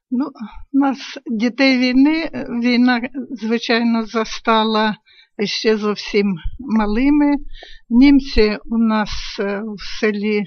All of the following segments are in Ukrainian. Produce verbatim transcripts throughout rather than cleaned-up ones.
Ну, нас, дітей війни, війна, звичайно, застала ще зовсім малими. Німці у нас в селі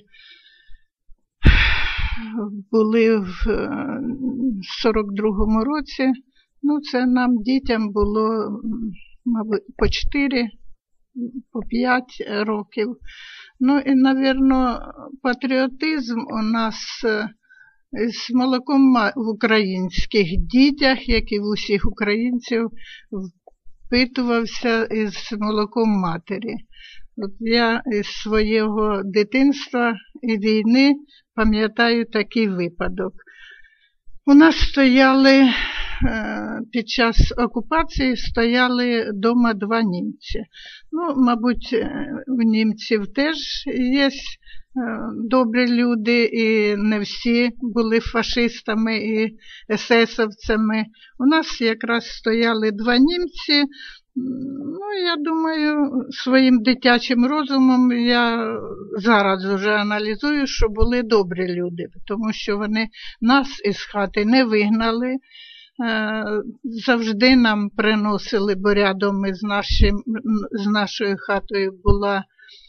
були в сорок другому році. Ну, це нам, дітям, було, мабуть, по чотири, по п'ять років. Ну, і, напевно, патріотизм у нас з молоком в українських дітях, як і в усіх українців, впитувався із молоком матері. От я із свого дитинства і війни пам'ятаю такий випадок. У нас стояли, під час окупації стояли вдома два німці. Ну, мабуть, в німців теж є добрі люди, і не всі були фашистами і есесовцями. У нас якраз стояли два німці. Ну, я думаю, своїм дитячим розумом я зараз вже аналізую, що були добрі люди, тому що вони нас із хати не вигнали, завжди нам приносили, бо рядом із, нашим, з нашою хатою була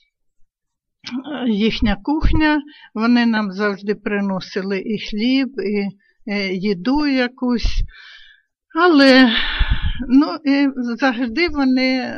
їхня кухня, вони нам завжди приносили і хліб, і їду якусь, але ну, і завжди вони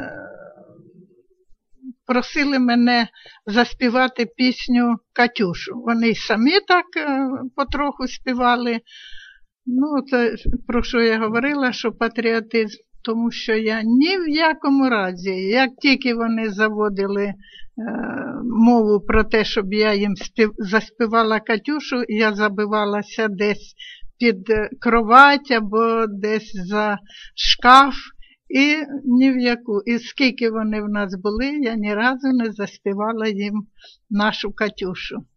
просили мене заспівати пісню «Катюшу». Вони й самі так потроху співали. Ну, це про що я говорила, що патріотизм, тому що я ні в якому разі, як тільки вони заводили е, мову про те, щоб я їм спів, заспівала «Катюшу», я забивалася десь під кровать або десь за шкаф, і ні в яку. І скільки вони в нас були, я ні разу не заспівала їм нашу «Катюшу».